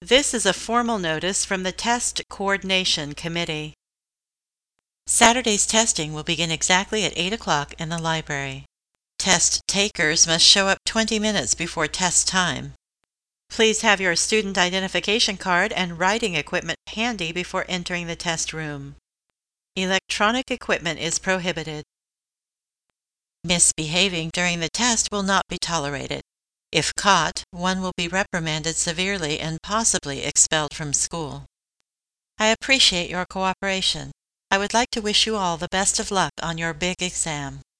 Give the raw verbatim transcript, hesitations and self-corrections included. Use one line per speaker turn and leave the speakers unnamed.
This is a formal notice from the Test Coordination Committee. Saturday's testing will begin exactly at eight o'clock in the library. Test takers must show up twenty minutes before test time. Please have your student identification card and writing equipment handy before entering the test room. Electronic equipment is prohibited. Misbehaving during the test will not be tolerated. If caught, one will be reprimanded severely and possibly expelled from school. I appreciate your cooperation. I would like to wish you all the best of luck on your big exam.